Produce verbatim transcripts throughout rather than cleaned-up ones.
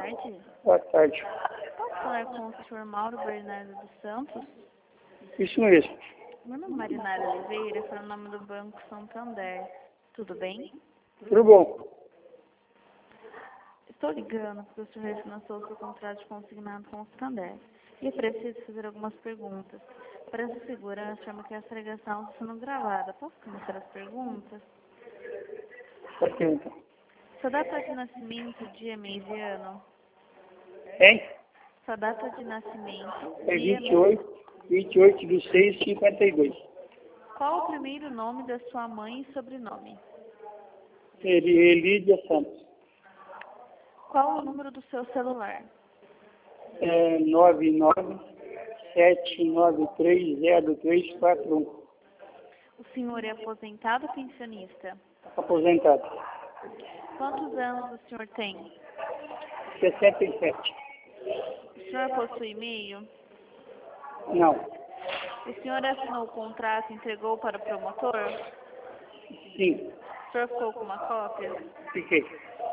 tarde. Boa tarde. Posso falar com o senhor Mauro Bernardo dos Santos? Isso mesmo. Meu nome é Marinara Oliveira, foi o nome do Banco Santander. Tudo bem? Tudo bom? Estou ligando porque o senhor refinanciou o seu contrato de consignado com o Santander. E eu preciso fazer algumas perguntas. Para essa segurança, chama que essa ligação está sendo gravada. Posso começar as perguntas? Pode perguntar. Sua data de nascimento, dia, mês e ano? Hein? Sua data de nascimento, É dia, vinte e oito, vinte e oito de seis de cinquenta e dois. Qual o primeiro nome da sua mãe e sobrenome? Eli- Elídia Santos. Qual o número do seu celular? É nove nove sete nove três zero três quatro um. O senhor é aposentado ou pensionista? Aposentado. Quantos anos o senhor tem? sessenta e sete. O senhor possui e-mail? Não. O senhor assinou o contrato e entregou para o promotor? Sim. O senhor ficou com uma cópia? Fiquei.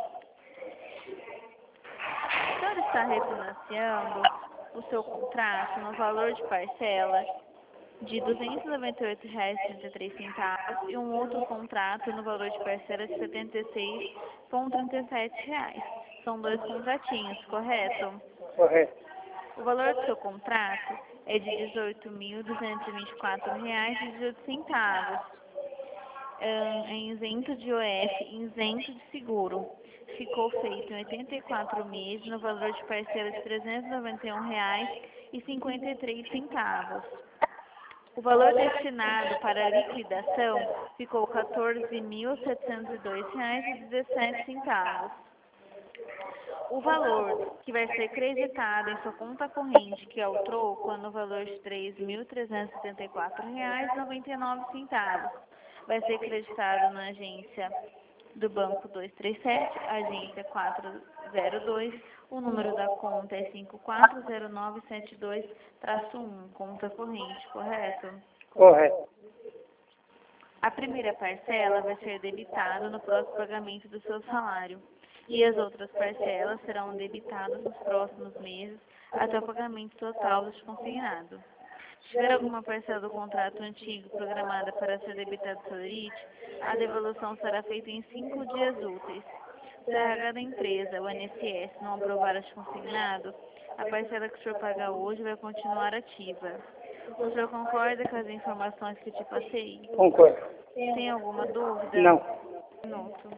O senhor está refinanciando o seu contrato no valor de parcela de duzentos e noventa e oito reais e trinta e três centavos e um outro contrato no valor de parcela de setenta e seis reais e trinta e sete centavos. São dois contratinhos, correto? Correto. O valor do seu contrato é de dezoito mil duzentos e vinte e quatro reais e dezoito centavos. É isento de O F, isento de seguro. Ficou feito em oitenta e quatro meses no valor de parcela de trezentos e noventa e um reais e cinquenta e três centavos. O valor destinado para a liquidação ficou quatorze mil setecentos e dois reais e dezessete centavos. O valor que vai ser creditado em sua conta corrente, que é o troco, é no valor de três mil trezentos e setenta e quatro reais e noventa e nove centavos. Vai ser creditado na agência do Banco duzentos e trinta e sete, agência quatrocentos e dois, o número da conta é cinco quatro zero nove sete dois um, conta corrente, correto? Correto. A primeira parcela vai ser debitada no próximo pagamento do seu salário e as outras parcelas serão debitadas nos próximos meses até o pagamento total do consignado. Se tiver alguma parcela do contrato antigo programada para ser debitada pelo I R I T, a devolução será feita em cinco dias úteis. Se a R H da empresa, o I N S S, não aprovar este consignado, a parcela que o senhor paga hoje vai continuar ativa. O senhor concorda com as informações que eu te passei? Concordo. Tem alguma dúvida? Não. Minuto.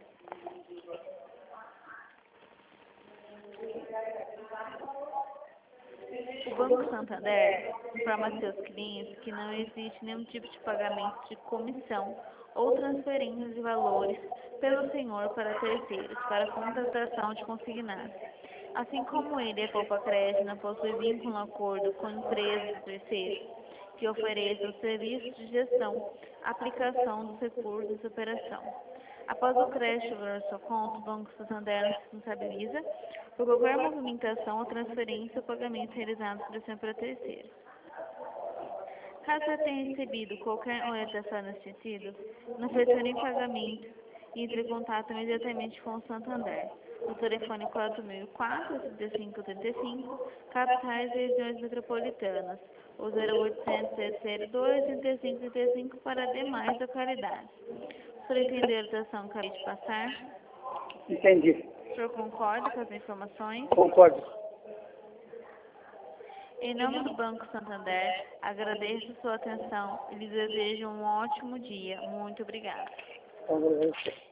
O Banco Santander informa a seus clientes que não existe nenhum tipo de pagamento de comissão ou transferência de valores pelo senhor para terceiros para contratação de consignados. Assim como ele, a Poupa Crédito não possui vínculo acordo com empresas de terceiros que ofereçam serviços de gestão, aplicação dos recursos de operação. Após o crédito na sua conta, o Banco Santander se responsabiliza por qualquer movimentação ou transferência ou pagamento realizados por sempre a terceiros. Caso você tenha recebido qualquer orientação nesse sentido, não pressione em pagamento e entre em contato imediatamente com o Santander. No telefone quatro mil e quatro, trinta e cinco trinta e cinco, capitais e regiões metropolitanas, ou zero oitocentos, sete zero dois, trinta e cinco trinta e cinco para demais localidades. O senhor entendeu a orientação que eu acabei de passar? Entendi. O senhor concorda com as informações? Concordo. Em nome do Banco Santander, agradeço sua atenção e lhe desejo um ótimo dia. Muito obrigada. Agradeço.